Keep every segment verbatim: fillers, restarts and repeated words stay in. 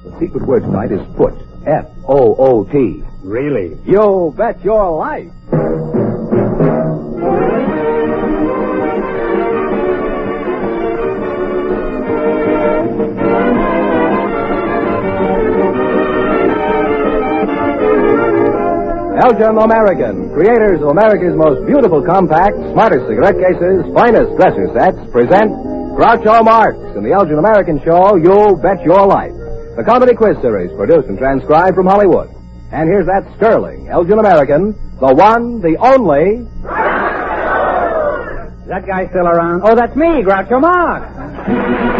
The secret word tonight is foot. F O O T. Really? You bet your life. Elgin American, creators of America's most beautiful compacts, smartest cigarette cases, finest dresser sets, present Groucho Marx in the Elgin American show, You Bet Your Life. The comedy quiz series produced and transcribed from Hollywood. And here's that sterling Elgin American, the one, the only... Is that guy still around? Oh, that's me, Groucho Marx.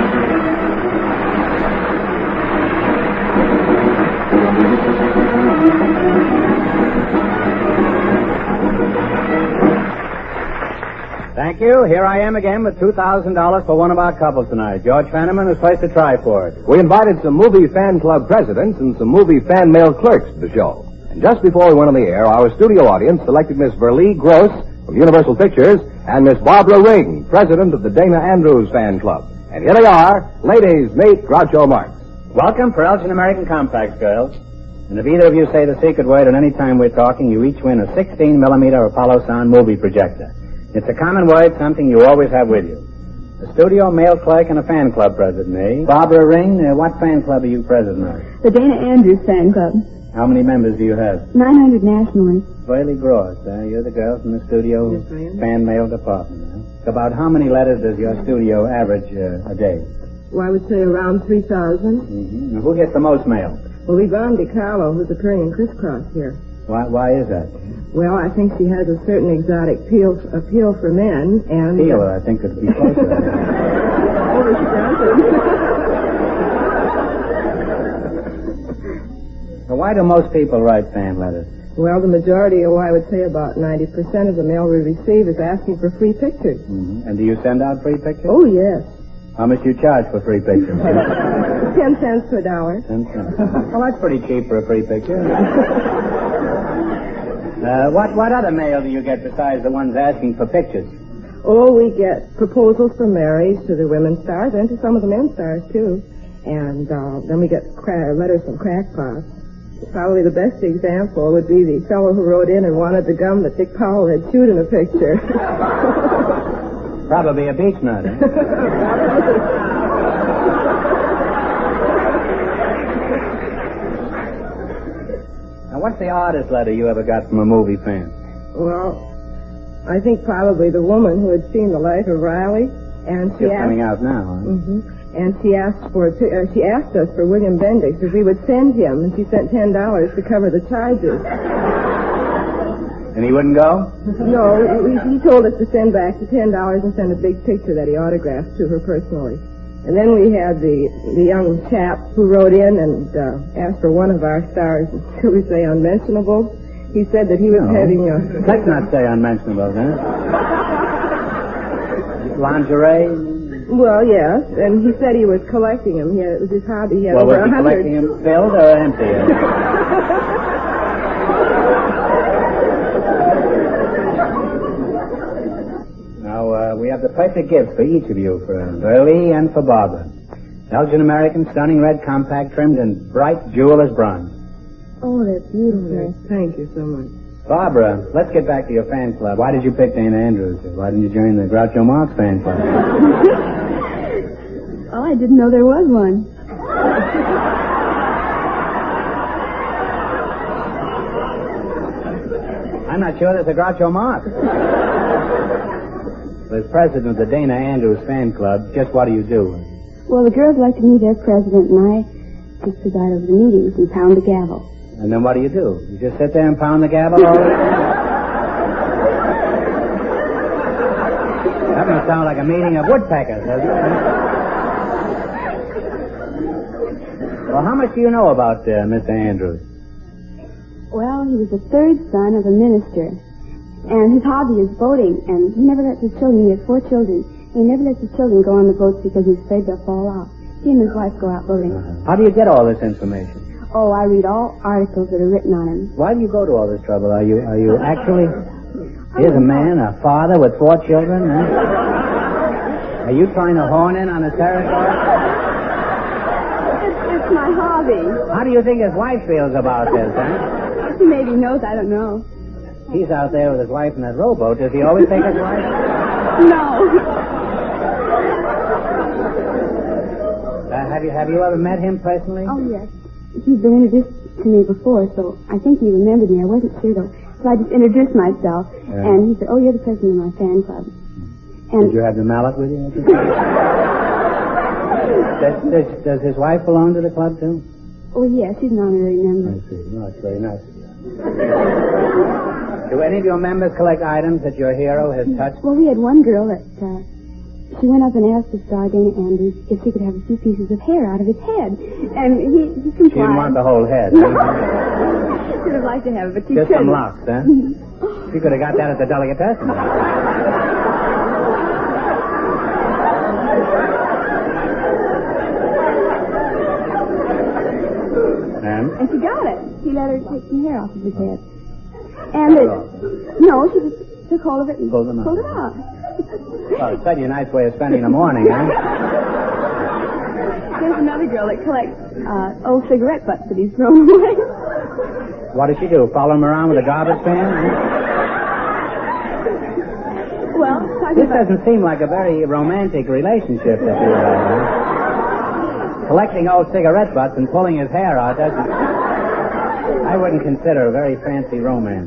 Thank you. Here I am again with two thousand dollars for one of our couples tonight. George Fenneman has placed a try for it. We invited some movie fan club presidents and some movie fan mail clerks to the show. And just before we went on the air, our studio audience selected Miss Verlee Gross from Universal Pictures and Miss Barbara Ring, president of the Dana Andrews fan club. And here they are. Ladies, meet Groucho Marx. Welcome for Elgin American Compacts, girls. And if either of you say the secret word at any time we're talking, you each win a sixteen millimeter Apollo Sound movie projector. It's a common word, something you always have with you. A studio mail clerk and a fan club president, eh? Barbara Ring, uh, what fan club are you president of? The Dana Andrews Fan Club. How many members do you have? nine hundred nationally. Really gross, huh? You're the girls in the studio yes, I am. fan mail department, huh? About how many letters does your studio average uh, a day? Well, I would say around three thousand. Mm-hmm. Now, who gets the most mail? Well, Yvonne DiCarlo, who's appearing in Crisscross here. Why, why is that? Well, I think she has a certain exotic appeal, appeal for men, and... Appeal, I think it'd be closer. Oh, she doesn't. So why do most people write fan letters? Well, the majority, or I would say about ninety percent of the mail we receive is asking for free pictures. Mm-hmm. And do you send out free pictures? Oh, yes. How much do you charge for free pictures? Ten cents to a dollar. Ten cents. Well, that's pretty cheap for a free picture. Uh, what, what other mail do you get besides the ones asking for pictures? Oh, we get proposals for marriage to the women stars and to some of the men stars, too. And uh, then we get cra- letters from crackpots. Probably the best example would be the fellow who wrote in and wanted the gum that Dick Powell had chewed in a picture. Probably a beech nut, eh? Now, what's the oddest letter you ever got from a movie fan? Well, I think probably the woman who had seen The Life of Riley, and she It's asked, coming out now, huh? Mm-hmm, and she asked for uh, she asked us for William Bendix if we would send him, and she sent ten dollars to cover the charges. And he wouldn't go? No, he, he told us to send back the ten dollars and send a big picture that he autographed to her personally. And then we had the the young chap who wrote in and uh, asked for one of our stars, shall we say unmentionable. He said that he was No. having a... Let's not say unmentionable, huh? Lingerie? Well, yes, and he said he was collecting them. He had, it was his hobby. He had Well, over was a he hundred. collecting them filled or empty? Now, uh, we have the perfect gift for each of you, for Verlee and for Barbara. Elgin American stunning red compact trimmed in bright jeweller's bronze. Oh, that's beautiful. Yes, thank you so much. Barbara, let's get back to your fan club. Why did you pick Dana Andrews? Why didn't you join the Groucho Marx fan club? Oh, I didn't know there was one. I'm not sure there's a Groucho Marx. As president of the Dana Andrews fan club, just what do you do? Well, the girls like to meet their president, and I just preside over the meetings and pound the gavel. And then what do you do? You just sit there and pound the gavel all the time? That must sound like a meeting of woodpeckers, doesn't it? Well, how much do you know about uh, Mister Andrews? Well, he was the third son of a minister, and his hobby is boating, and he never lets his children, he has four children, and he never lets his children go on the boats because he's afraid they'll fall off. He and his wife go out boating. Uh-huh. How do you get all this information? Oh, I read all articles that are written on him. Why do you go to all this trouble? Are you are you actually... Here's a man, a father with four children, huh? Are you trying to horn in on his territory? It's, it's my hobby. hobby. How do you think his wife feels about this, huh? She maybe knows, I don't know. He's out there with his wife in that rowboat. Does he always take his wife? No. Uh, have you have you ever met him personally? Oh, yes. He's been introduced to me before, so I think he remembered me. I wasn't sure, though. So I just introduced myself, Yeah. and he said, oh, you're the president of my fan club. And Did you have the mallet with you? does, does, does his wife belong to the club, too? Oh, yes, she's an honorary member. I see. Well, that's very nice of you. Do any of your members collect items that your hero has touched? Well, we had one girl that, uh, she went up and asked the Stargate Andrews if she could have a few pieces of hair out of his head. And he, he complied. She didn't want the whole head. She would have liked to have it, but she Just couldn't. some locks, huh? She could have got that at the delicatessen. And? And she got it. He let her take some hair off of his head. And it, no, she just took hold of it and Pulled them out. pulled it out. Well, it's certainly a nice way of spending the morning, huh? There's another girl that collects uh, old cigarette butts that he's thrown away. What does she do? Follow him around with a garbage can? Well, talking This about... doesn't seem like a very romantic relationship that you have. Huh? Collecting old cigarette butts and pulling his hair out doesn't... I wouldn't consider a very fancy romance.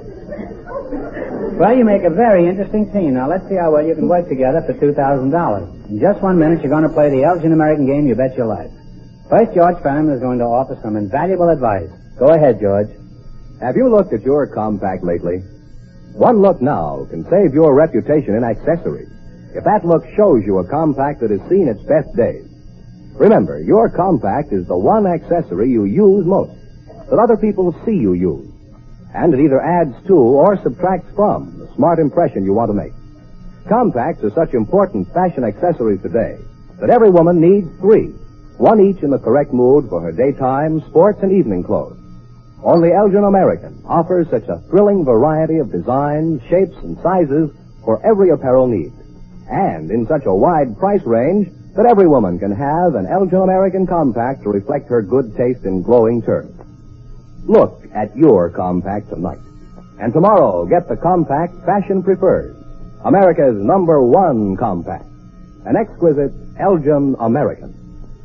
Well, you make a very interesting team. Now, let's see how well you can work together for two thousand dollars. In just one minute, you're going to play the Elgin American game, You Bet Your Life. First, George Fenneman is going to offer some invaluable advice. Go ahead, George. Have you looked at your compact lately? One look now can save your reputation in accessories. If that look shows you a compact that has seen its best days. Remember, your compact is the one accessory you use most, that other people see you use. And it either adds to or subtracts from the smart impression you want to make. Compacts are such important fashion accessories today that every woman needs three, one each in the correct mood for her daytime, sports, and evening clothes. Only Elgin American offers such a thrilling variety of designs, shapes, and sizes for every apparel need. And in such a wide price range that every woman can have an Elgin American compact to reflect her good taste in glowing terms. Look at your compact tonight. And tomorrow, get the compact fashion prefers. America's number one compact. An exquisite Elgin American.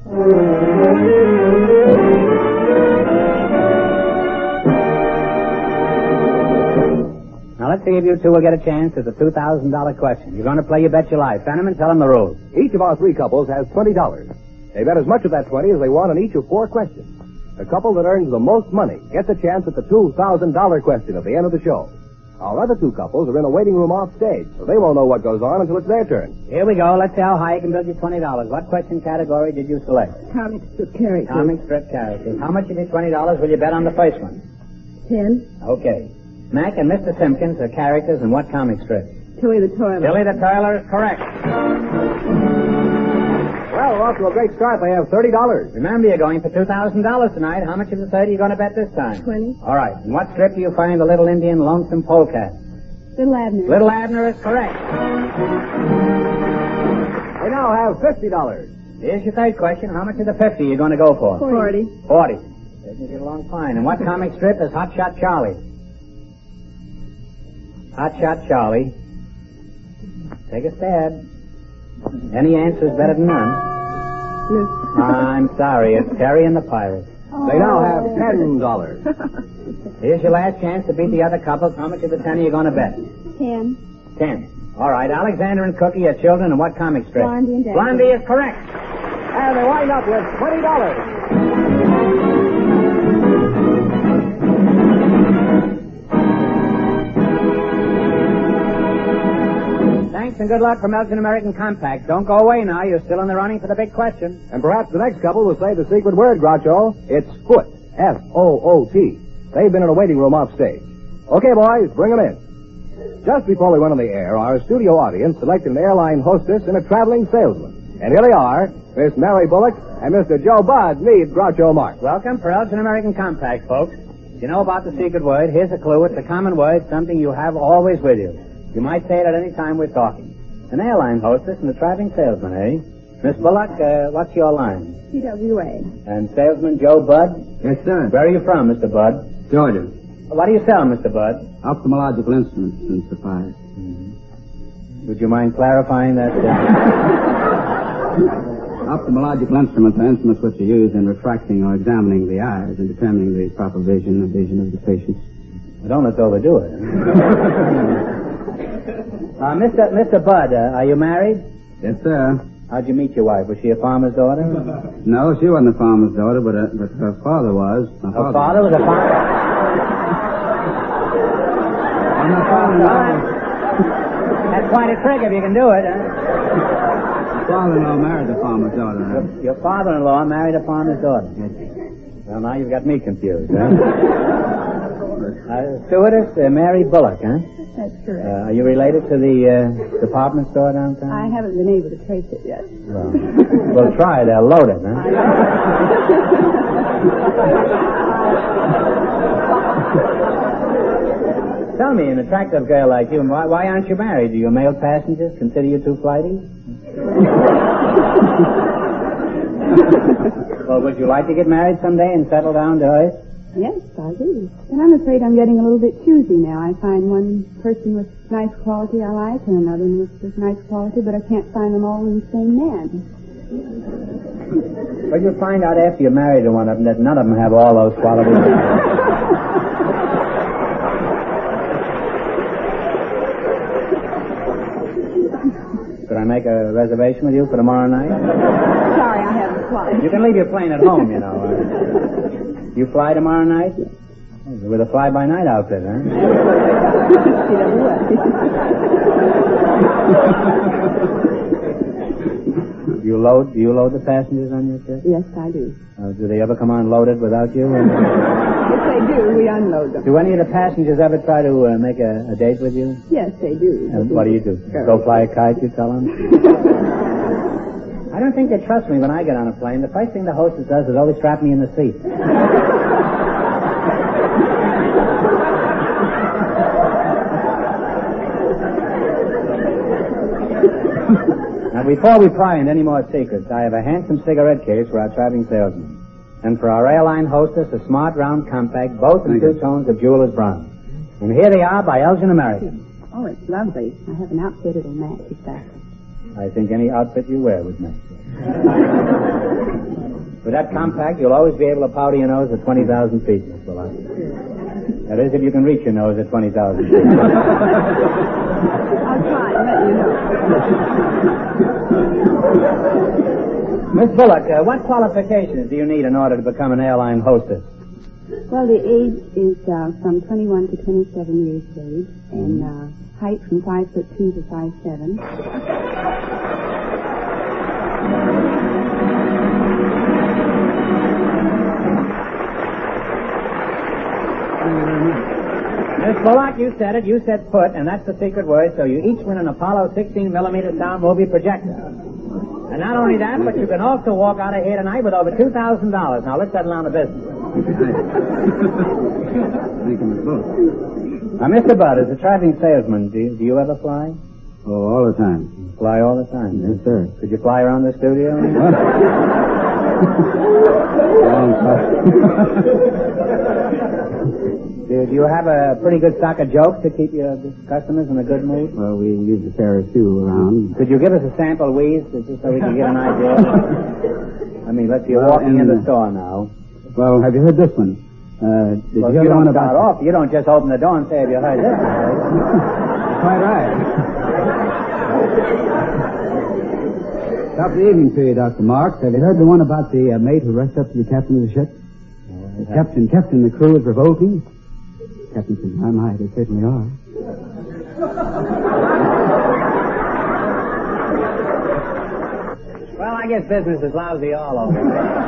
Now, let's see if you two will get a chance at the two thousand dollars question. You're going to play You Bet Your Life. Fenneman, tell them the rules. Each of our three couples has twenty dollars. They bet as much of that twenty as they want on each of four questions. The couple that earns the most money gets a chance at the two thousand dollars question at the end of the show. Our other two couples are in a waiting room off stage, so they won't know what goes on until it's their turn. Here we go. Let's see how high you can build your twenty dollars. What question category did you select? Comic strip characters. Comic strip characters. How much of your twenty dollars will you bet on the first one? Ten. Okay. Mac and Mister Simpkins are characters in what comic strip? Tilly the Toilet. Billy the Toiler is correct. Well, we're off to a great start. They have thirty dollars. Remember, you're going for two thousand dollars tonight. How much of the thirty are you going to bet this time? Twenty. All right. In what strip do you find the little Indian lonesome polecat? Little Abner. Little Abner is correct. They now have fifty dollars. Here's your third question. How much of the fifty are you going to go for? Forty. Forty. Taking you get along fine. And what comic strip is Hot Shot Charlie? Hot Shot Charlie. Take a stab. Any answer is better than none. Miss. I'm sorry. It's Terry and the Pirates. They now have ten dollars. Here's your last chance to beat the other couples. How much of the ten are you going to bet? Ten. Ten. All right. Alexander and Cookie are children in what comic strip? Blondie and Daffy. Blondie is correct. And they wind up with twenty dollars. Thanks and good luck from Elgin American Compact. Don't go away now. You're still in the running for the big question. And perhaps the next couple will say the secret word, Groucho. It's foot. F O O T. They've been in a waiting room off stage. Okay, boys, bring them in. Just before we went on the air, our studio audience selected an airline hostess and a traveling salesman. And here they are, Miss Mary Bullock and Mister Joe Budd. Meet Groucho Marx. Welcome for Elgin American Compact, folks. You know about the secret word. Here's a clue. It's a common word, something you have always with you. You might say it at any time we're talking. An airline hostess and a traveling salesman, eh? Miss Bullock, uh, what's your line? T W A. And salesman Joe Budd? Yes, sir. Where are you from, Mister Budd? Georgia. What do you sell, Mister Budd? Ophthalmological instruments and supplies. Would you mind clarifying that? Uh... Ophthalmological instruments are instruments which are used in refracting or examining the eyes and determining the proper vision or vision of the patients. Well, don't let's overdo it. uh, Mister Mister Budd, uh, are you married? Yes, sir. How'd you meet your wife? Was she a farmer's daughter? No, she wasn't a farmer's daughter, but, uh, but her father was. My Her father was a farmer? And my father-in-law, That's quite a trick if you can do it, huh? my father-in-law married a farmer's daughter. Huh? Your, your father-in-law married a farmer's daughter. Well, now you've got me confused, huh? uh, stewardess, uh, Mary Bullock, huh? That's correct. Uh, are you related to the uh, department store downtown? I haven't been able to trace it yet. Well, we'll try. They'll load it, huh? Tell me, an attractive girl like you, why, why aren't you married? Do your male passengers consider you too flighty? Well, would you like to get married someday and settle down to earth? Yes, I do. And I'm afraid I'm getting a little bit choosy now. I find one person with nice quality I like and another one with, with nice quality, but I can't find them all in the same man. Well, you'll find out after you're married to one of them that none of them have all those qualities. Could I make a reservation with you for tomorrow night? Sorry, I haven't flight. You can leave your plane at home, you know. Uh, you fly tomorrow night? With a fly-by-night outfit, huh? Do you load? Do you load the passengers on your ship? Yes, I do. Uh, do they ever come on loaded without you? If they do, we unload them. Do any of the passengers ever try to uh, make a, a date with you? Yes, they do. And what do you do? Sure. Go fly a kite, you tell them? I don't think they trust me when I get on a plane. The first thing the hostess does is always strap me in the seat. Now, before we pry into any more secrets, I have a handsome cigarette case for our traveling salesman. And for our airline hostess, a smart round compact, both in two tones of jeweler's bronze. And here they are by Elgin American. Oh, it's lovely. I have an outfit that'll match exactly. I think any outfit you wear would match. With that compact, you'll always be able to powder your nose at twenty thousand feet, Miss Bullock. That is, if you can reach your nose at twenty thousand feet. I'll try and let you know. Miss Bullock, uh, what qualifications do you need in order to become an airline hostess? Well, the age is uh, from twenty-one to twenty-seven years of age, and uh, height from five foot two to five seven. Miss Bullock, you said it. You said put, and that's the secret word, so you each win an Apollo sixteen millimeter sound movie projector. And not only that, but you can also walk out of here tonight with over two thousand dollars. Now, let's settle down to business. Thank you, Miss Bullock. Now, Mister Budd, as a traveling salesman, do you, do you ever fly? Oh, all the time. You fly all the time? Yes, sir. Could you fly around the studio? What? Long do, do you have a pretty good stock of jokes to keep your customers in a good mood? Well, we usually carry a few around. Could you give us a sample wheeze just so we can get an idea? I mean, let's see, you're Well, walking in in the the- store now. Well, have you heard this one? Uh, did Well, you if you hear the one don't start about... off, you don't just open the door and say, have you heard this? Quite right. Top of the evening to you, Doctor Marks. Have you heard the one about the uh, mate who rushed up to the captain of the ship? The captain, captain, the crew is revolting. Captain says, my, my, they certainly are. Well, I guess business is lousy all over.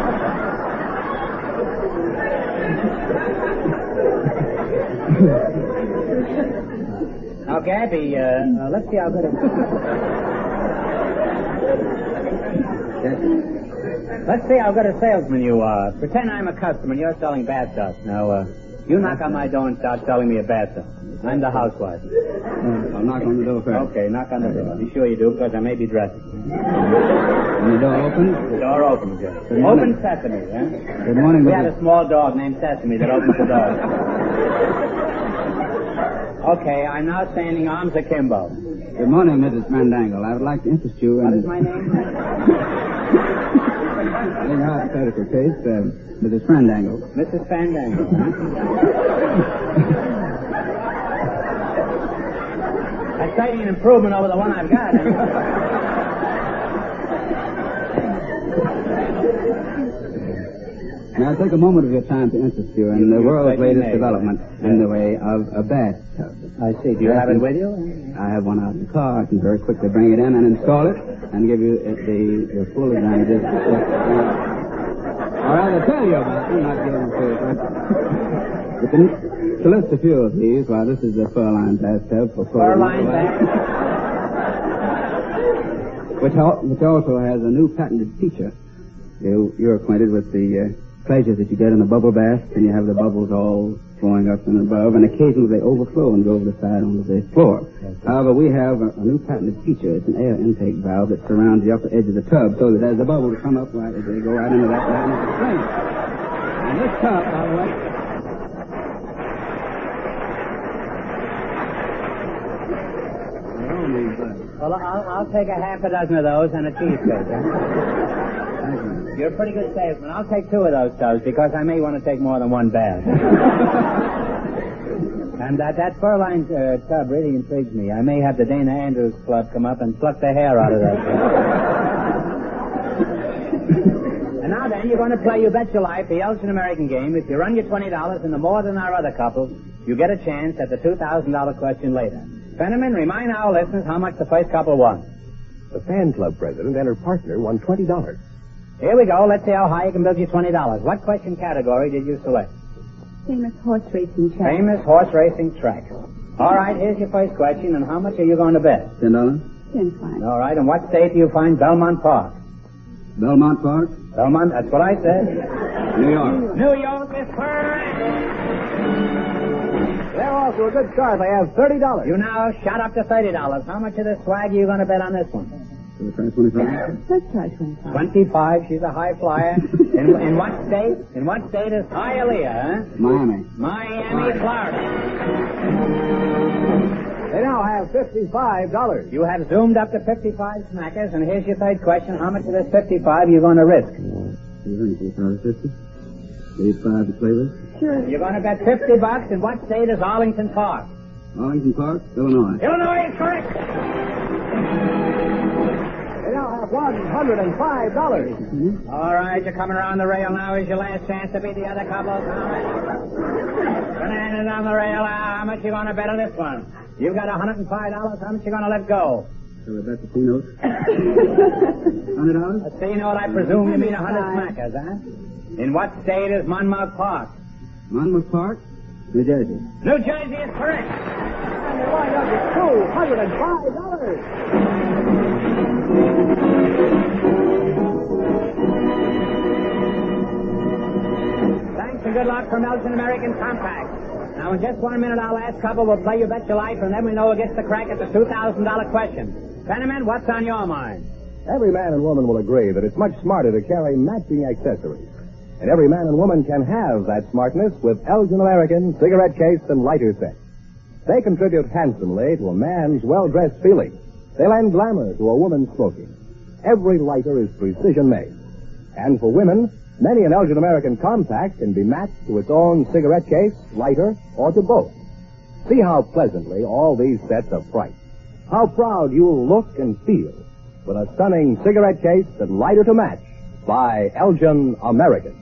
Now, Gabby, uh, uh, let's see how good it is. Let's see how good a salesman you are. Pretend I'm a customer and you're selling bath dust. Now, uh, You knock on my door and start selling me a bathroom. I'm the housewife. Uh, I'll knock on the door first. Okay, knock on the door. Be sure you do, because I may be dressing. And the door opens? The door opens, yes. Open Sesame, eh? Good morning, We Missus had a small dog named Sesame that opens the door. Okay, I'm now standing arms akimbo. Good morning, Missus Fandangle. I would like to interest you in... What is my name? In a hypothetical case, uh, Missus Fandangle. Missus Fandangle, huh? That's certainly an improvement over the one I've got. Huh? Now, take a moment of your time to interest you in the world's latest development in the way of a bathtub. I see. Do you have it with you? I have one out in the car. I can very quickly bring it in and install it and give you uh, the, the full advantages. Or rather tell you about it, not give them to you. But to, to list a few of these, well, this is the Furline bathtub for Furline bathtub? Which, al- which also has a new patented feature. You, you're acquainted with the uh, pleasures that you get in a bubble bath, and you have the bubbles all flowing up and above, and occasionally they overflow and go over the side onto the floor. However, we have a, a new patented feature. It's an air intake valve that surrounds the upper edge of the tub, so that as the bubbles come up, right, they go right into that right into the flame. And this tub, by the way, Well, I'll, I'll take a half a dozen of those and a cheesecake. Huh? You're a pretty good salesman. I'll take two of those tubs because I may want to take more than one bath. And that, that Furline uh, tub really intrigues me. I may have the Dana Andrews Club come up and pluck the hair out of that tub. And now then, you're going to play You Bet Your Life, the Elgin American game. If you run your twenty dollars and the more than our other couples, you get a chance at the two thousand dollars question later. Fenneman, remind our listeners how much the first couple won. The fan club president and her partner won twenty dollars. Here we go. Let's see how high you can build your twenty dollars. What question category did you select? Famous horse racing track. Famous horse racing track. All right, here's your first question, and how much are you going to bet? Ten dollars. Ten five. All right, and what state do you find Belmont Park? Belmont Park. Belmont, that's what I said. New York. New York is correct. They're off to a good start. They have thirty dollars. You now shot up to thirty dollars. How much of this swag are you going to bet on this one? So we try twenty-five. Let's try twenty-five. twenty-five. She's a high flyer. in, in what state? In what state is Hialeah, huh? Miami. Miami, Florida. They now have fifty-five dollars. You have zoomed up to fifty-five smackers, and here's your third question. How much of this fifty-five are you going to risk? fifty. eighty-five to play with. Sure. You're going to bet fifty bucks. In what state is Arlington Park? Arlington Park, Illinois. Illinois is correct. They now have one hundred five dollars. All right, you're coming around the rail now. Is your last chance to beat the other couple. How much? Bananas on the rail. How much you going to bet on this one? You've got one hundred five dollars. How much you going to let go? So we bet the C note. Hundred dollars. A C note, I presume you mean a hundred smackers, huh? In what state is Monmouth Park? Monmouth Park, New Jersey. New Jersey is correct. And they wind up with two hundred five dollars. Thanks and good luck from Elgin American Compact. Now, in just one minute, our last couple will play You Bet Your Life, and then we know who gets the crack at the two thousand dollars question. Fenneman, what's on your mind? Every man and woman will agree that it's much smarter to carry matching accessories. And every man and woman can have that smartness with Elgin American cigarette case and lighter sets. They contribute handsomely to a man's well-dressed feeling. They lend glamour to a woman's smoking. Every lighter is precision-made. And for women, many an Elgin American Compact can be matched to its own cigarette case, lighter, or to both. See how pleasantly all these sets are priced. How proud you'll look and feel with a stunning cigarette case and lighter to match by Elgin American.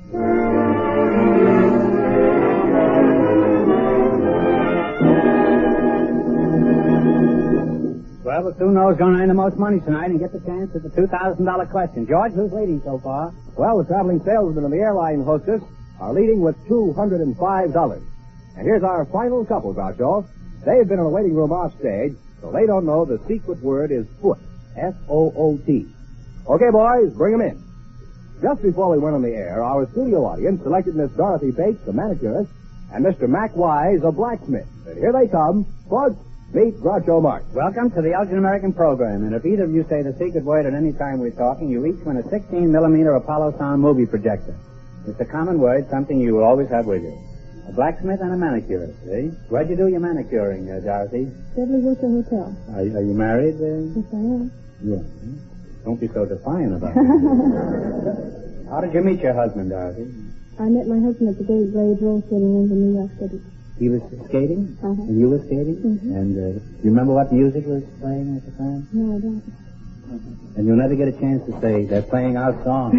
Well, we'll soon know who's going to earn the most money tonight and get the chance at the two thousand dollars question. George, who's leading so far? Well, the traveling salesman and the airline hostess are leading with two hundred five dollars. And here's our final couple, Groucho. They've been in a waiting room off stage, so they don't know the secret word is foot. F O O T. Okay, boys, bring them in. Just before we went on the air, our studio audience selected Miss Dorothy Bates, the manicurist, and Mister Mac Wise, a blacksmith. And here they come. Folks, meet Groucho Marx. Welcome to the Elgin American program. And if either of you say the secret word at any time we're talking, you each win a sixteen millimeter Apollo sound movie projector. It's a common word, something you will always have with you. A blacksmith and a manicurist, eh? Where'd you do your manicuring, uh, Dorothy? Beverly Wilshire Hotel. Are, are you married? Uh? Yes, I am. Yeah. Don't be so defiant about it. How did you meet your husband, Dorothy? I met my husband at the Dave Blades roller skating rink in New York City. He was skating? Uh-huh. And you were skating? Mm-hmm. And uh, you remember what music was playing at the time? No, I don't. And you'll never get a chance to say, they're playing our song.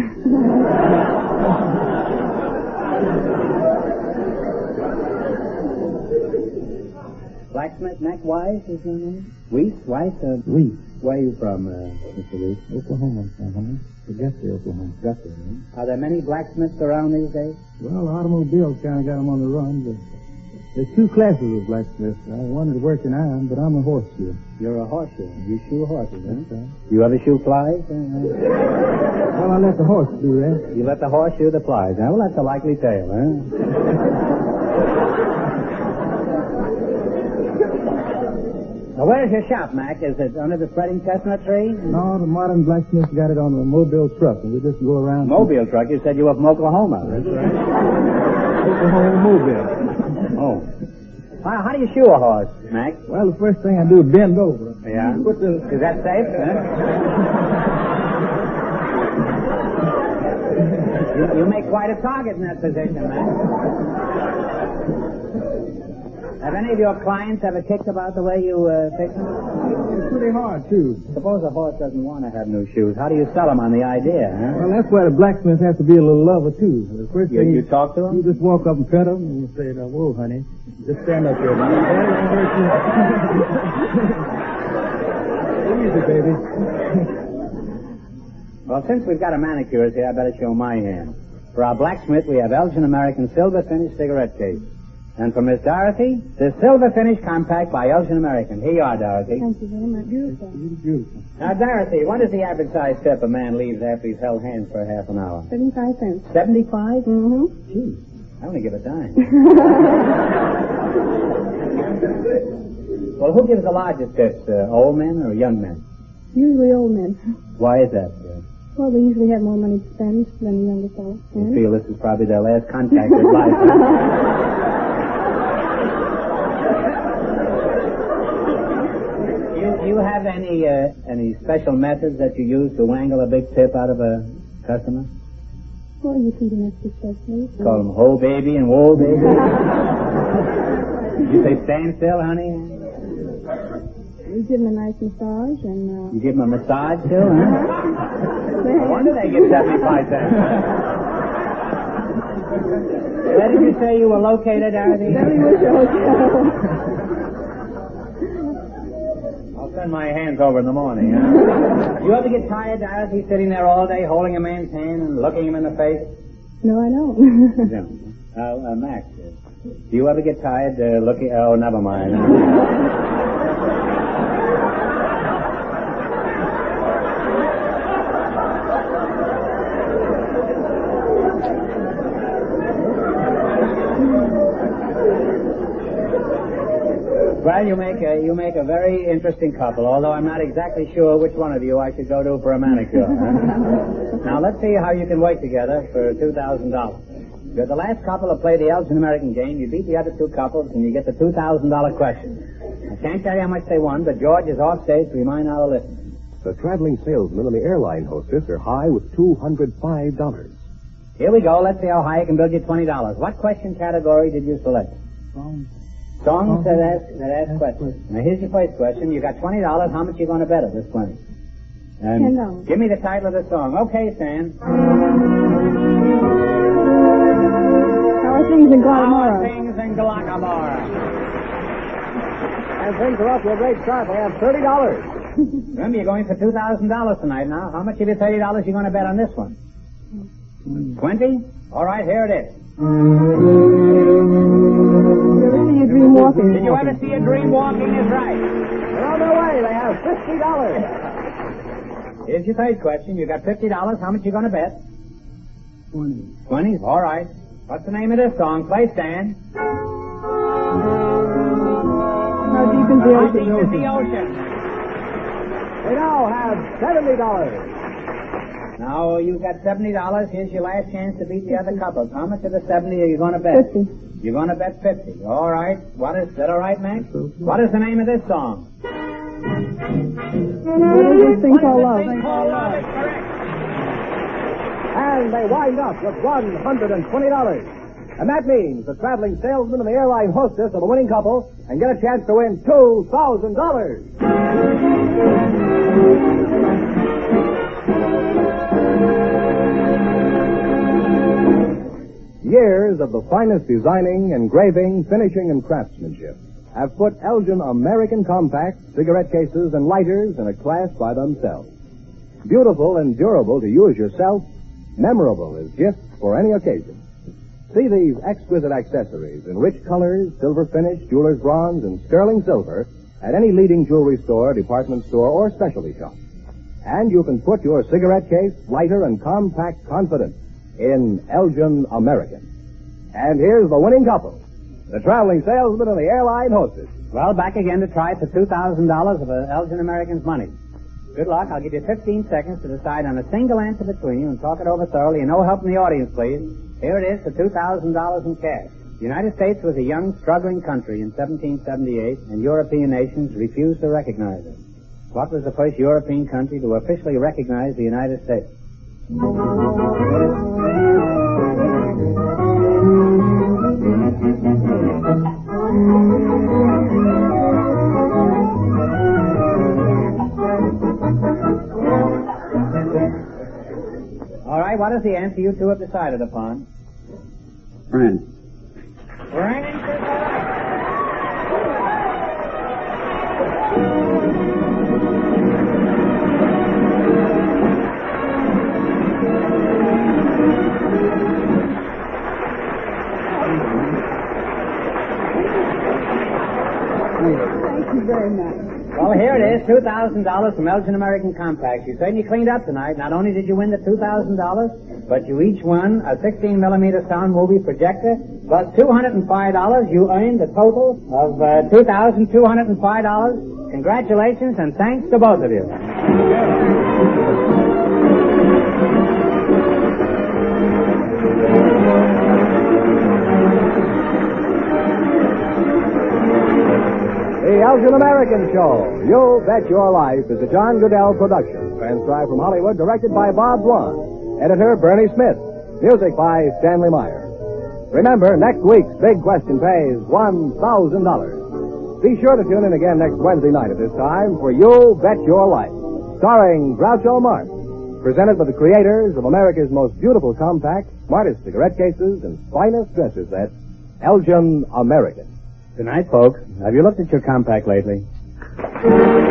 Blacksmith Mac Wise is your name? Weiss? Weiss? Uh, Weiss. Where are you from, uh, Mister Weiss? Oklahoma, uh-huh. Guthrie, Oklahoma. Guthrie, eh? Are there many blacksmiths around these days? Well, automobiles kind of got them on the run, but there's two classes of blacksmiths. Uh, one is working iron, but I'm a horseshoe. You're a horseshoe. You shoe horses, huh? That's right. You ever shoe flies? Uh, Well, I let the horse do that. you let the horse shoe the flies, huh? Well, that's a likely tale, huh? Now, where's your shop, Mac? Is it under the spreading chestnut tree? No, the modern blacksmiths got it on a mobile truck, and we just go around. Mobile truck? You said you were from Oklahoma. That's right. Oklahoma mobile. Oh. How, how do you shoe a horse, Mac? Well, the first thing I do is bend over. Yeah? Put the... Is that safe, huh? you, you make quite a target in that position, Mac. Have any of your clients ever kicked about the way you uh, fix them? It's pretty hard, too. Suppose a horse doesn't want to have new shoes. How do you sell them on the idea, huh? Well, that's why the blacksmith has to be a little lover, too. The first You, thing you talk to You him? just walk up and pet him, and you say, "Now, whoa, honey, just stand up here." Easy, baby. Well, since we've got a manicurist here, I better show my hand. For our blacksmith, we have Elgin American Silver Finish cigarette case. And for Miss Dorothy, the Silver Finish Compact by Elgin American. Here you are, Dorothy. Thank you very much. Beautiful. Beautiful. Now, Dorothy, what is the average size tip a man leaves after he's held hands for half an hour? seventy-five cents. Seventy-five? Mm-hmm. Gee, I only give a dime. Well, who gives the largest tips, uh, old men or young men? Usually old men. Why is that? Uh, Well, they usually have more money to spend than younger fellows. you feel this is probably their last contact with life, huh? You, you have any uh, any special methods that you use to wangle a big tip out of a customer? Well, you treat them extra specially. So. Call them ho baby and whoa baby. You say stand still, honey. You give them a nice massage and... Uh, You give them a massage too, huh? No wonder they get seventy-five cents. Where did you say you were located, Dorothy? Beverly Wilshire Hotel. I'll send my hands over in the morning, huh? You ever get tired, Dorothy, sitting there all day holding a man's hand and looking him in the face? No, I don't. Yeah. Uh, uh, Max, uh, do you ever get tired uh, looking... Oh, never mind. Well, you make a you make a very interesting couple, although I'm not exactly sure which one of you I should go to for a manicure. Huh? Now, let's see how you can work together for two thousand dollars. You're the last couple to play the Elgin American game. You beat the other two couples, and you get the two thousand dollars question. I can't tell you how much they won, but George is off stage to remind our listeners. The traveling salesman and the airline hostess are high with two hundred five dollars. Here we go. Let's see how high I can build you twenty dollars. What question category did you select? Um, Songs that ask, that ask questions. Now, here's your first question. You got twenty dollars. How much are you going to bet at this twenty? And Ten dollars. Give me the title of the song. Okay, Stan. How are things in How are Guatemala? things in Galacamora? And things are off to a great start. They have thirty dollars. Remember, you're going for two thousand dollars tonight now. How much of your thirty dollars you going to bet on this one? Twenty? All right, here it is. You ever see a dream walking? Did you ever see a dream walking is right? They're on their way. They have fifty dollars. Here's your third question. You got fifty dollars. How much you going to bet? twenty. Twenty? All right. What's the name of this song? Play, Stan. How deep is the ocean? Deep is the ocean. We now have seventy dollars. Now, you've got seventy dollars. Here's your last chance to beat the other couples. How much of the seventy are you going to bet? Fifty. You're going to bet fifty. All right. What is that? All right, Max? What is the name of this song? What is this thing called love? Love is correct. And they wind up with one hundred twenty dollars. And that means the traveling salesman and the airline hostess are the winning couple and get a chance to win two thousand dollars. Years of the finest designing, engraving, finishing, and craftsmanship have put Elgin American Compacts, cigarette cases, and lighters in a class by themselves. Beautiful and durable to use yourself, memorable as gifts for any occasion. See these exquisite accessories in rich colors, silver finish, jeweler's bronze, and sterling silver at any leading jewelry store, department store, or specialty shop. And you can put your cigarette case, lighter, and compact confidence in Elgin American. And here's the winning couple, the traveling salesman and the airline hostess. Well, back again to try for two thousand dollars of uh, Elgin American's money. Good luck. I'll give you fifteen seconds to decide on a single answer between you and talk it over thoroughly. And no help from the audience, please. Here it is for two thousand dollars in cash. The United States was a young, struggling country in seventeen seventy-eight, and European nations refused to recognize it. What was the first European country to officially recognize the United States? All right, what is the answer you two have decided upon? France. France is Thank you very much. Well, here it is, two thousand dollars from Elgin American Compacts. You certainly cleaned up tonight. Not only did you win the two thousand dollars, but you each won a sixteen millimeter sound movie projector, plus two hundred five dollars. You earned a total of uh, two thousand two hundred five dollars. Congratulations, and thanks to both of you. The Elgin American Show, You Bet Your Life, is a John Goodell production. Transcribed from Hollywood, directed by Bob Dwan. Editor, Bernie Smith. Music by Stanley Meyer. Remember, next week's big question pays one thousand dollars. Be sure to tune in again next Wednesday night at this time for You Bet Your Life, starring Groucho Marx. Presented by the creators of America's most beautiful compact, smartest cigarette cases, and finest dresser sets, Elgin American. Good night, folks. Have you looked at your compact lately?